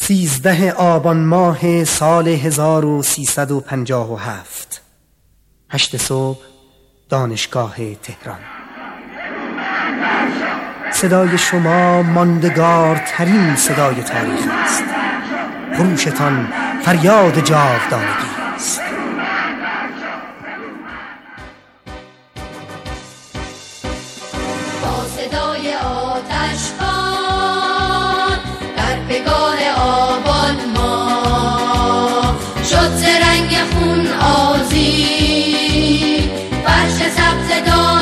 13 آبان ماه سال 1357 8 صبح دانشگاه تهران. صدای شما ماندگارترین صدای تاریخ است. خروشتان فریاد جاودانگی است. با صدای آتشبان در پگاه آبان ما شد ز رنگ خون آذین فرش سبز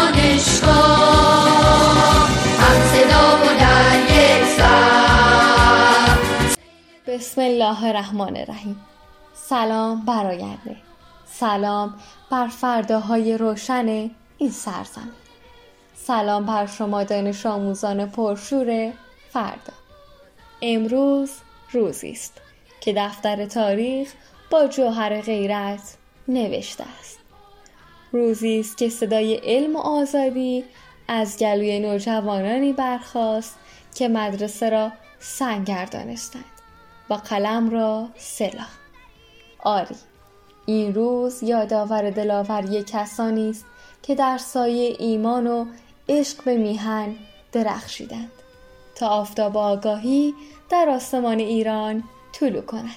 دانشگاه، هم صدا و در یک سر. بسم الله الرحمن الرحیم. سلام بر آینده، سلام بر فرداهای روشن این سرزمین، سلام بر شما دانش آموزان پرشور فردا. امروز روزی است که دفتر تاریخ با جوهر غیرت نوشته است. روزی است که صدای علم و آزادی از گلوی نوجوانانی برخاست که مدرسه را سنگر دانستند و قلم را سلاح. آری، این روز یادآور دلاوری کسانی است که در سایه ایمان و عشق به میهن درخشیدند تا آفتاب آگاهی در آسمان ایران طلوع کند.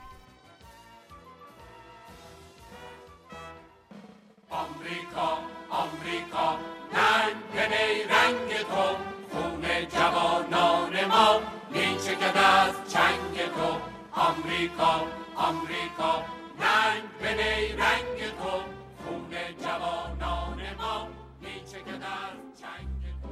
آمریکا آمریکا ننگ رنگ تو، خون جوانان ما میچکد از چنگ تو. آمریکا آمریکا ننگ رنگ تو، خون جوانان ما میچکد از چنگ تو.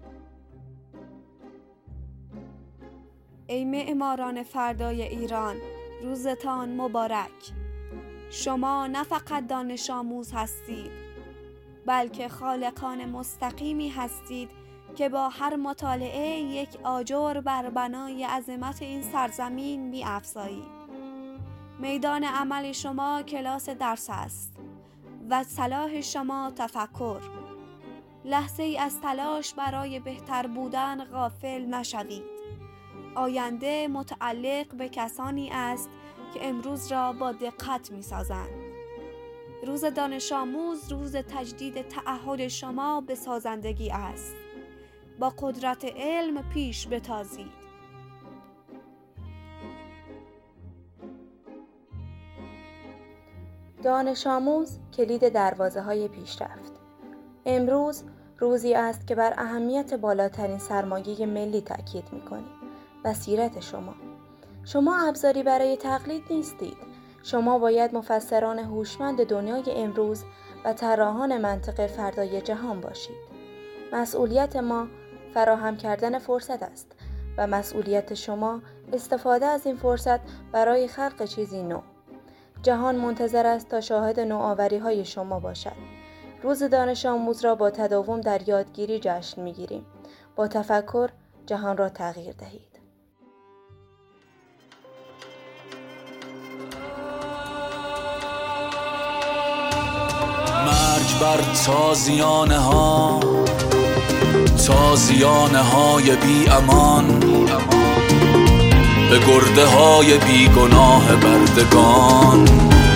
ای معماران فردای ایران، روزتان مبارک. شما نه فقط دانش آموز هستید، بلکه خالقان مستقیمی هستید که با هر مطالعه یک آجر بر بنای عظمت این سرزمین می افزایید. میدان عمل شما کلاس درس است و صلاح شما تفکر. لحظه ای از تلاش برای بهتر بودن غافل نشوید. آینده متعلق به کسانی است که امروز را با دقت می سازند. روز دانش آموز روز تجدید تعهد شما به سازندگی است. با قدرت علم پیش بتازید. دانش آموز کلید دروازه‌های پیشرفت. امروز روزی است که بر اهمیت بالاترین سرمایه ملی تاکید می‌کنیم: بصیرت شما. شما ابزاری برای تقلید نیستید. شما باید مفسران هوشمند دنیای امروز و طراحان منطق فردای جهان باشید. مسئولیت ما فراهم کردن فرصت است و مسئولیت شما استفاده از این فرصت برای خلق چیزی نو. جهان منتظر است تا شاهد نوآوری‌های شما باشد. روز دانش آموز را با تداوم در یادگیری جشن می‌گیریم. با تفکر جهان را تغییر دهید. مرگ بر تازیانه ها، تازیانه های بی امان، به گرده های بی گناه بردگان.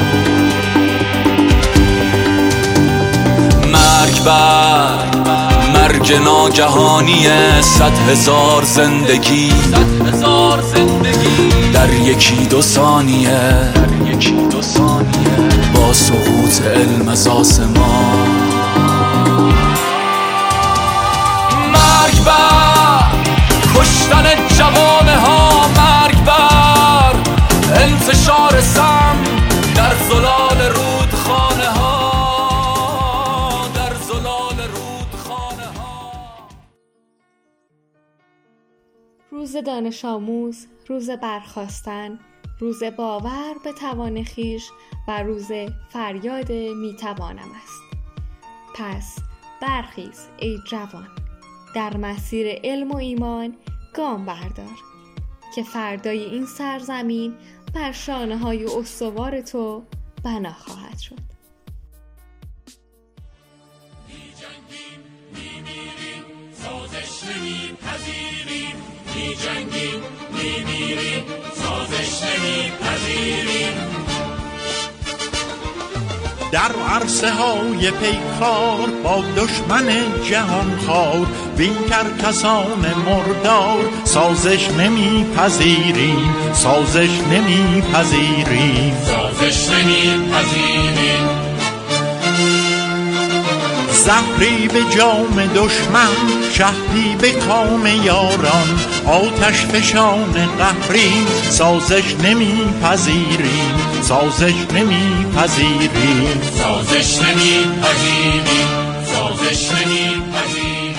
مرگ بر مرگ ناگهانی 100,000 زندگی در یکی دو ثانیه با سقوط علم از آسمان. مرگ بر کشتن جوانه ها، مرگ بر انتشار سم در زلال رودخانه ها، در زلال رودخانه ها. روز دانش آموز روز برخاستن، روز باور به توان خویش و روز فریاد میتوانم است. پس برخیز ای جوان، در مسیر علم و ایمان گام بردار که فردای این سرزمین بر شانه‌های استوار تو بنا خواهد شد. می‌جنگیم، می‌میریم، سازش نمی‌پذیریم. می‌جنگیم، می‌میریم، سازش در عرصه های پیکار با دشمن جهان خار، بین کسان مردار سازش نمیپذیریم، سازش نمیپذیریم، سازش نمیپذیریم. زهری به جام دشمن، شهدی به کام یاران، آتش فشان قهریم، سازش نمیپذیریم، سازش نمیپذیریم، سازش نمیپذیریم، سازش نمیپذیریم.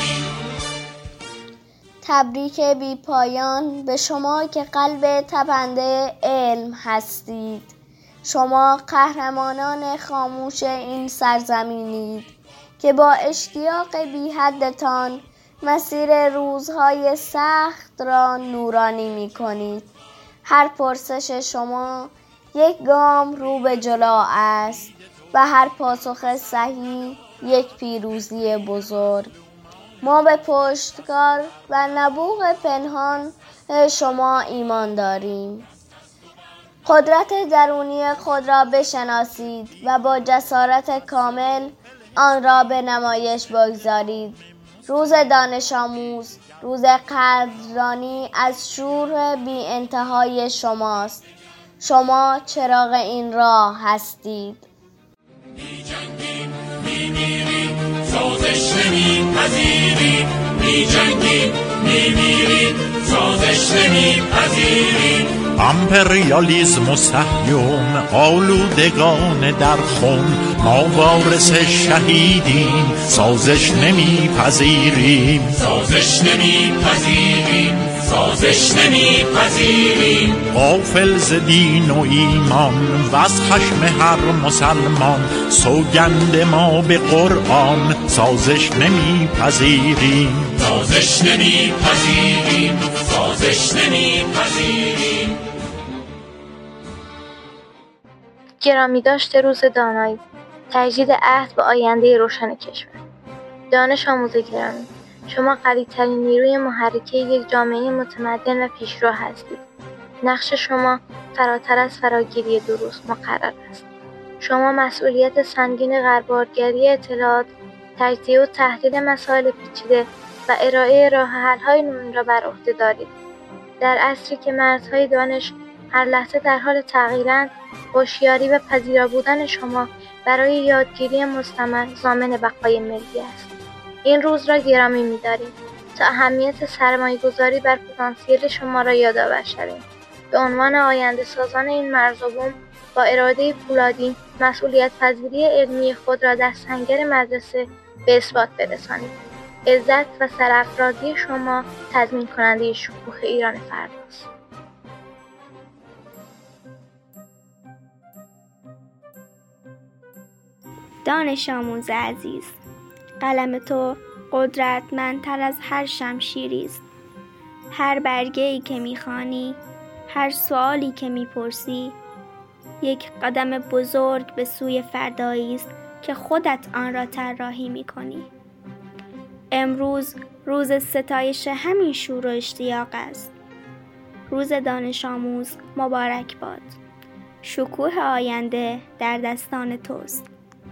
تبریک بی پایان به شما که قلب تپنده علم هستید. شما قهرمانان خاموش این سرزمینید که با اشتیاق بی حدتان مسیر روزهای سخت را نورانی می کنید. هر پرسش شما یک گام رو به جلو است و هر پاسخ صحیح یک پیروزی بزرگ. ما به پشتکار و نبوغ پنهان شما ایمان داریم. قدرت درونی خود را بشناسید و با جسارت کامل آن را به نمایش بگذارید. روز دانش آموز، روز قدردانی از شور بی انتهای شماست. شما چراغ این راه هستید. می جنگیم، می میریم، سازش نمیپذیریم. می جنگیم، می میریم، سازش نمیپذیریم. امپریالیسم و صهیون آلودگان در خون، ما وارث شهیدیم، سازش نمیپذیریم، سازش نمیپذیریم، سازش نمیپذیریم. غافل ز دین و ایمان و از خشم هر مسلمان، سوگند ما به قرآن، سازش نمیپذیریم، سازش نمیپذیریم، سازش نمیپذیریم. گرامی داشته روز دانایی، تجدید عهد به آینده روشن کشور. دانش آموز گرامی، شما قوی‌ترین نیروی محرکه یک جامعه متمدن و پیشرو هستید. نقش شما فراتر از فراگیری دروس مقرر است. شما مسئولیت سنگین غربالگری اطلاعات، تجزیه و تحلیل مسائل پیچیده و ارائه راه حل‌های نوین را بر عهده دارید. در عصری که مرزهای دانش هر لحظه در حال تغییرند، هوشیاری و پذیرا بودن شما برای یادگیری مستمر ضامن بقای ملی است. این روز را گرامی می‌داریم تا اهمیت سرمایه‌گذاری بر پتانسیل شما را یادآور شویم. به عنوان آینده سازان این مرز و بوم، با اراده پولادی مسئولیت پذیری علمی خود را در سنگر مدرسه به اثبات برسانید. عزت و سرافرازی شما تضمین کننده شکوه ایران فرداست. دانش آموز عزیز، قلم تو قدرتمندتر از هر شمشیری است. هر برگه‌ای که می‌خوانی، هر سوالی که می‌پرسی، یک قدم بزرگ به سوی فردایی است که خودت آن را طراحی می‌کنی. امروز روز ستایش همین شور و اشتیاق است. روز دانش آموز مبارک باد. شکوه آینده در دستان توست.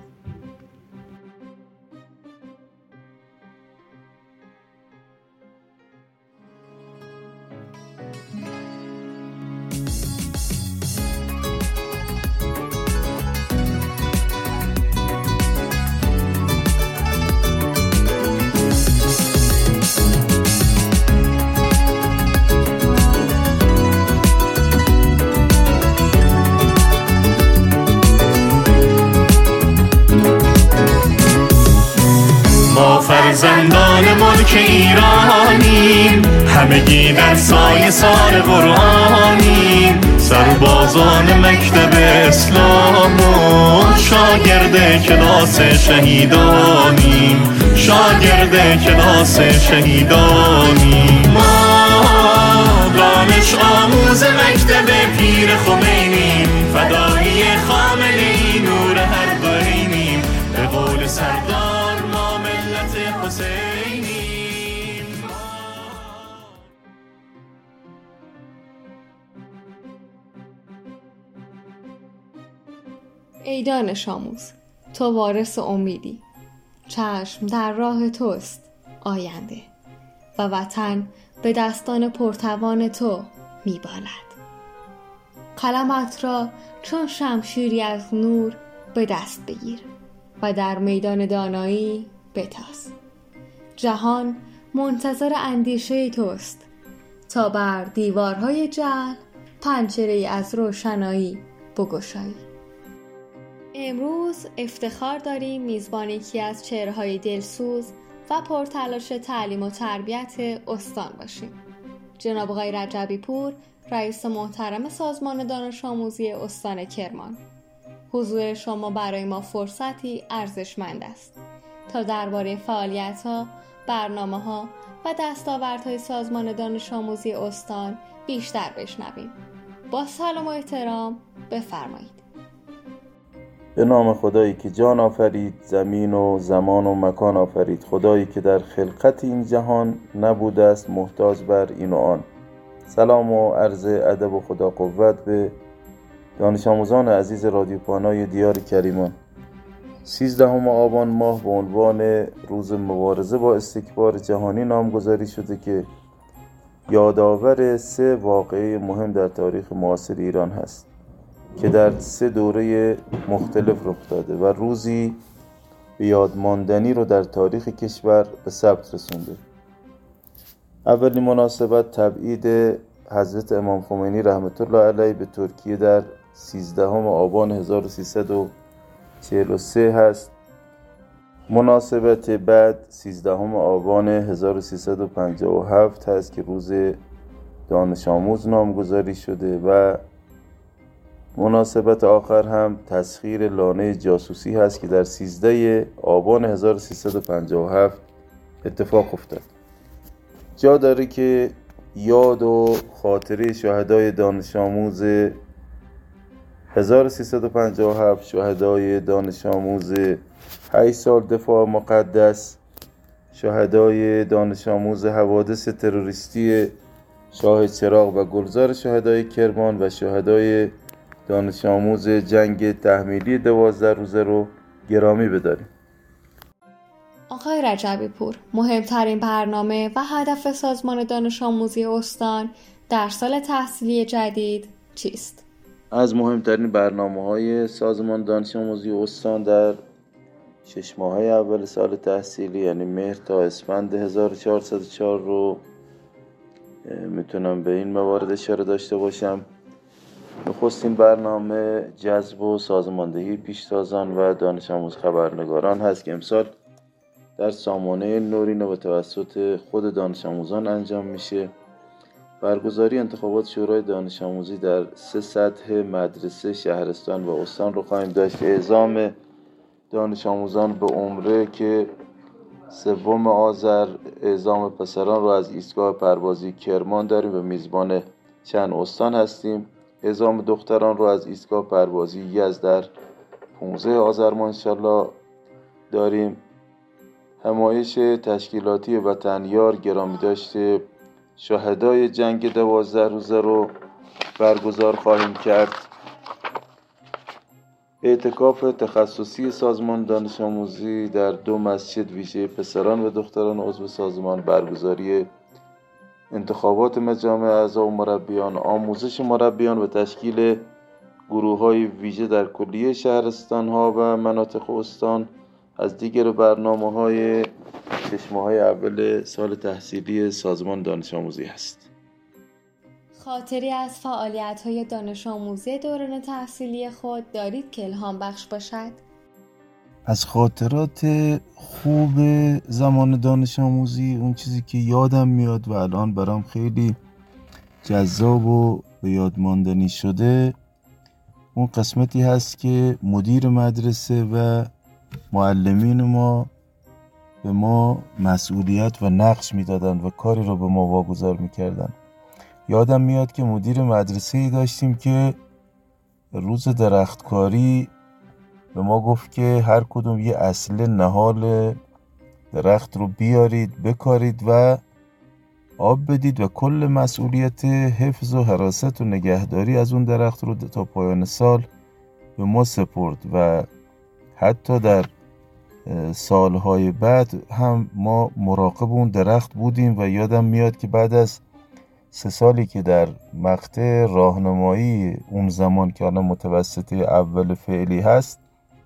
فرزندان ملک ایرانیم، همگی در سایه سار قرآنیم. سربازان مکتب اسلام و شاگرد کلاس شهیدانیم، شاگرد کلاس شهیدانیم. ما دانش آموز مکتب پیر خمینیم، فدایی خامنه‌ای نور هر دینیم. به قول سردار ما ملت حسینیم. ای دانش آموز، تو وارث امیدی. چشم در راه توست آینده و وطن به دستان پرتوان تو میبالد. قلمت را چون شمشیری از نور به دست بگیر و در میدان دانایی بتاز. جهان منتظر اندیشه توست تا بر دیوارهای جهل پنجره‌ای از روشنایی بگشایی. امروز افتخار داریم میزبان یکی از چهره‌های دلسوز و پرتلاش تعلیم و تربیت استان باشیم. جناب آقای رجبی پور، رئیس محترم سازمان دانش آموزی استان کرمان. حضور شما برای ما فرصتی ارزشمند است تا درباره فعالیت‌ها، برنامه‌ها و دستاوردهای سازمان دانش آموزی استان بیشتر بشنویم. با سلام و احترام بفرمایید. به نام خدایی که جان آفرید، زمین و زمان و مکان آفرید، خدایی که در خلقت این جهان نبوده است محتاج بر این و آن. سلام و عرض ادب و خدا قوت به دانش آموزان عزیز رادیو پانای دیار کریمان. 13 آبان ماه به عنوان روز مبارزه با استکبار جهانی نامگذاری شده که یادآور 3 واقعه مهم در تاریخ معاصر ایران هست که در 3 دوره مختلف رخ داده و روزی به یادماندنی رو در تاریخ کشور به ثبت رسونده. اولین مناسبت تبعید حضرت امام خمینی رحمت الله علیه به ترکیه در 13 آبان 1343 هست. مناسبت بعد 13 آبان 1357 هست که روز دانش آموز نامگذاری شده و مناسبت آخر هم تسخیر لانه جاسوسی هست که در 13 آبان 1357 اتفاق افتاد. جا داره که یاد و خاطره شهدای دانش آموز 1357، شهدای دانش آموز 8 سال دفاع مقدس، شهدای دانش آموز حوادث تروریستی شاه چراغ و گلزار شهدای کرمان و شهدای دانش آموز جنگ تحمیلی 12 روزه رو گرامی بداریم. آقای رجبی پور، مهمترین برنامه و هدف سازمان دانش آموزی استان در سال تحصیلی جدید چیست؟ از مهمترین برنامه‌های سازمان دانش آموزی استان در 6 ماهه اول سال تحصیلی یعنی مهر تا اسفند 1404 رو میتونم به این موارد اشاره داشته باشم. نخستین برنامه جذب و سازماندهی پیشتازان و دانش آموز خبرنگاران هست که امسال در سامانه نورین و به توسط خود دانش آموزان انجام میشه. برگزاری انتخابات شورای دانش آموزی در 3 سطح مدرسه، شهرستان و استان رو خواهیم داشت. اعزام دانش آموزان به عمره که 3 آذر اعزام پسران رو از ایستگاه پروازی کرمان داریم و میزبان چند استان هستیم. اعزام دختران رو از ایستگاه پروازی یزد در 15 آذر ما انشالله داریم. همایش تشکیلاتی وطن یار گرامی داشته شهدای جنگ 12 روزه رو برگزار خواهیم کرد. اعتکاف تخصصی سازمان دانش آموزی در 2 مسجد ویژه پسران و دختران عضو سازمان، برگزاری انتخابات مجامع اعضا و مربیان، آموزش مربیان و تشکیل گروه‌های ویژه در کلیه شهرستان‌ها و مناطق استان از دیگر برنامه‌های 6 ماهه اول سال تحصیلی سازمان دانش آموزی است. خاطری از فعالیت‌های دانش آموزی دوران تحصیلی خود دارید که الهام بخش باشد؟ از خاطرات خوب زمان دانش آموزی اون چیزی که یادم میاد و الان برام خیلی جذاب و به یاد ماندنی شده اون قسمتی هست که مدیر مدرسه و معلمین ما به ما مسئولیت و نقش میدادن و کاری رو به ما واگذار میکردن. یادم میاد که مدیر مدرسه‌ای داشتیم که روز درختکاری به ما گفت که هر کدوم یه اصل نهال درخت رو بیارید بکارید و آب بدید و کل مسئولیت حفظ و حراست و نگهداری از اون درخت رو تا پایان سال به ما سپرد و حتی در سالهای بعد هم ما مراقب اون درخت بودیم و یادم میاد که بعد از 3 سالی که در مقطع راهنمایی اون زمان که الان متوسطه اول فعلی هست،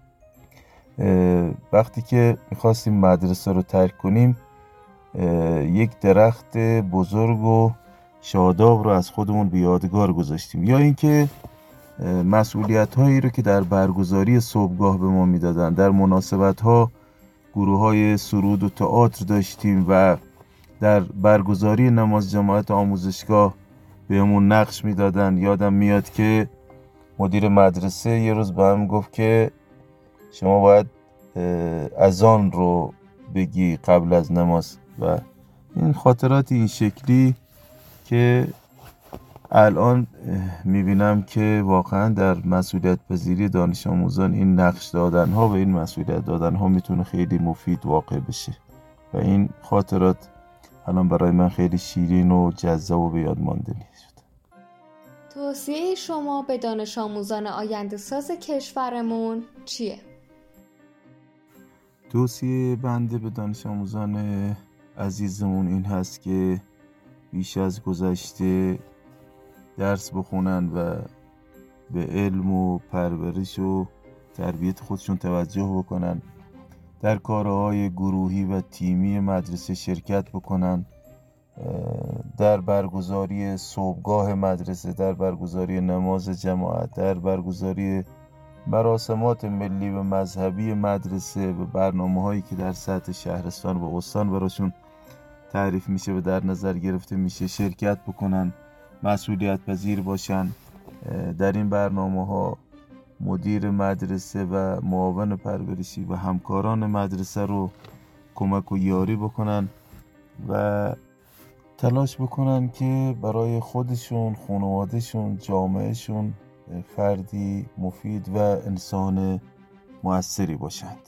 وقتی که میخواستیم مدرسه رو ترک کنیم یک درخت بزرگ و شاداب رو از خودمون به یادگار گذاشتیم. یا اینکه مسئولیت هایی رو که در برگزاری صبحگاه به ما میدادن، در مناسبت ها گروه های سرود و تئاتر داشتیم و در برگزاری نماز جماعت آموزشگاه بهمون نقش میدادن. یادم میاد که مدیر مدرسه یه روز به هم گفت که شما باید اذان رو بگی قبل از نماز، و این خاطرات این شکلی که الان میبینم که واقعا در مسئولیت پذیری دانش آموزان این نقش دادن ها و این مسئولیت دادن ها میتونه خیلی مفید واقع بشه و این خاطرات الان برای من خیلی شیرین و جذاب و به یاد ماندنی شد. توصیه شما به دانش آموزان آینده ساز کشورمون چیه؟ توصیه بنده به دانش آموزان عزیزمون این هست که بیش از گذشته درس بخونن و به علم و پرورش و تربیت خودشون توجه بکنن، در کارهای گروهی و تیمی مدرسه شرکت بکنن، در برگزاری صبحگاه مدرسه، در برگزاری نماز جماعت، در برگزاری مراسمات ملی و مذهبی مدرسه و برنامه‌هایی که در سطح شهرستان و استان براشون تعریف میشه و در نظر گرفته میشه شرکت بکنن، مسئولیت پذیر باشن. در این برنامه‌ها مدیر مدرسه و معاون پرورشی و همکاران مدرسه رو کمک و یاری بکنن و تلاش بکنن که برای خودشون، خانوادهشون، جامعهشون فردی مفید و انسان مؤثری باشند.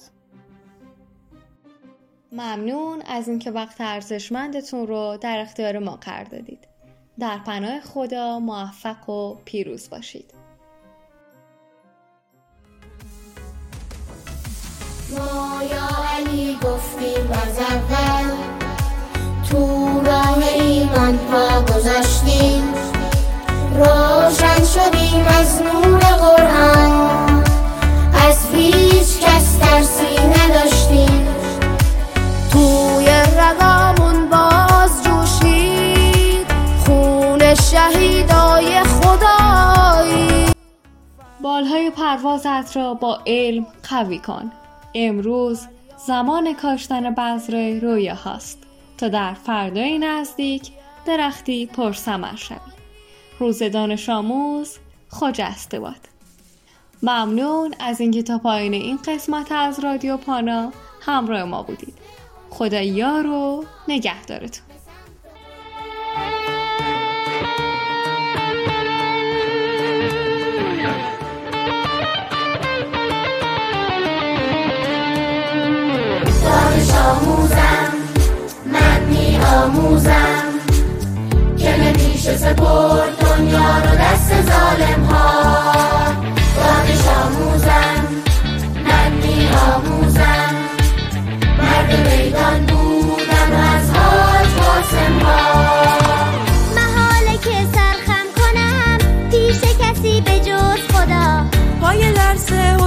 ممنون از اینکه وقت ارزشمندتون رو در اختیار ما قرار دادید. در پناه خدا موفق و پیروز باشید. ما یا علی گفتیم از اول، تو راه ایمان پا گذاشتیم، روشن شدیم از نور قرآن، از هیچ کس ترسی نداشتیم، توی رگامون باز جوشید خون شهیدای خدایی. بالهای پروازت را با علم قوی کن. امروز زمان کاشتن بذر رویا هاست تا در فردای نزدیک درختی پرثمر شوی. روز دانش آموز خجسته باد. ممنون از اینکه تا پایان این قسمت از رادیو پانا همراه ما بودید. خدا یار و نگهدارتون. دانش آموزم، من می آموزم که نمیشه سپرد دنیا رو دست ظالم ها. دانش آموزم، من می آموزم مرد میدان بودم و از حاج قاسم ها. محاله که سرخم کنم پیش کسی به جز خدا، پای درس